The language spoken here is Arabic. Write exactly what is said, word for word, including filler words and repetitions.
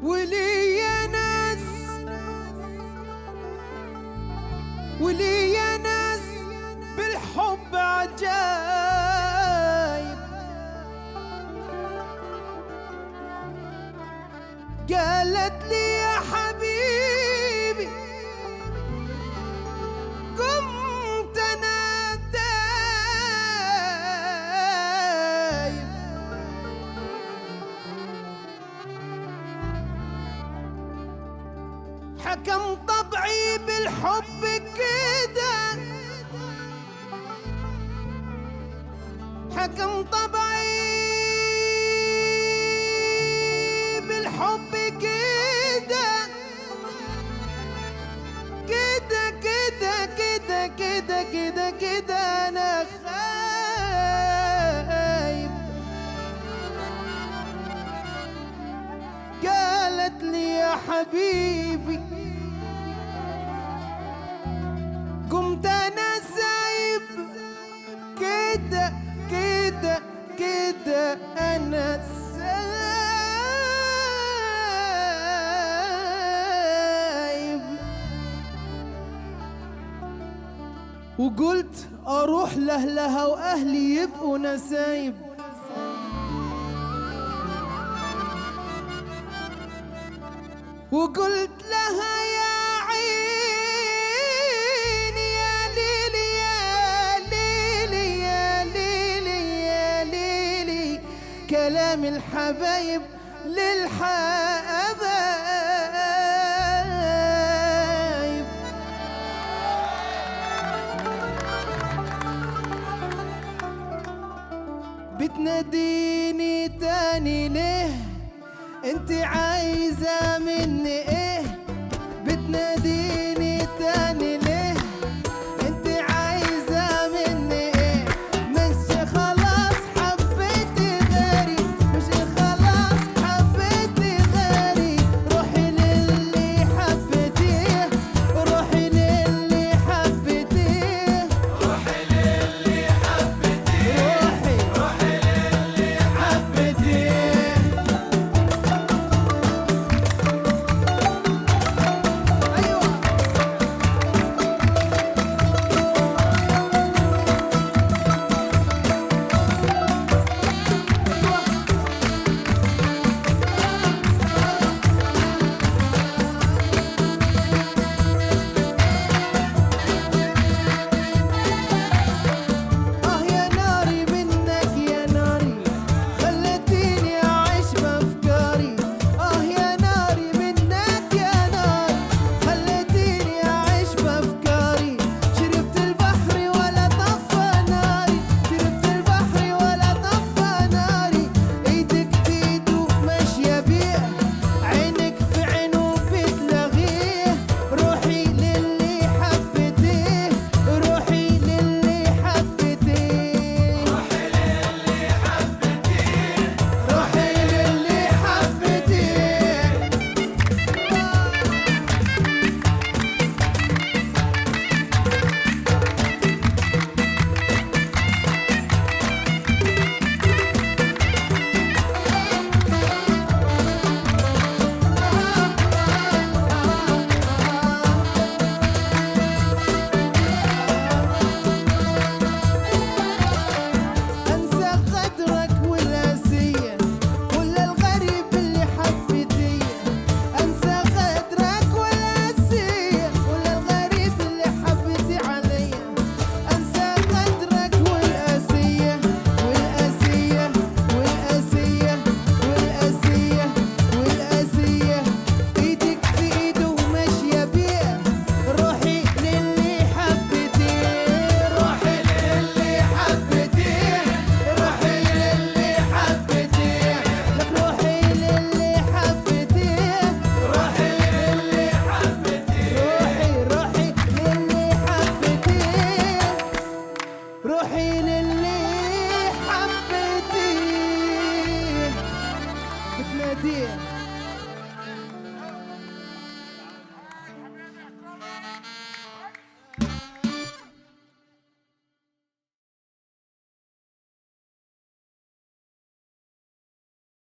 ولي يا ناس ولي يا ناس بالحب عجايب، قالت لي يا حبيبي قمت انا دايب، حكم طبعي بالحب كده، حكم طبعي بالحب كده كده كده كده كده كده كده انا خايب. قالت لي يا حبيبي قمت انا سايب، كده كده كده انا سايب. وقلت اروح لاهلها واهلي يبقوا نسايب، وقلت لها يا عيني يا ليلي يا ليلي يا ليلي يا ليلي، كلام الحبايب للحبايب. بتناديني تاني ليه؟ انت عايزة مني ايه؟ بتناديني تاني ليه؟ انت عايزة مني ايه؟ مش خلاص حبيتي غيري، مش خلاص حبيتي غيري، روحي للي حبيتيه، روحي للي حبيتيه، روحي للي حبيتيه، روحي روحي للي حبيتيه. روحي للي حبيتيه، بتناديه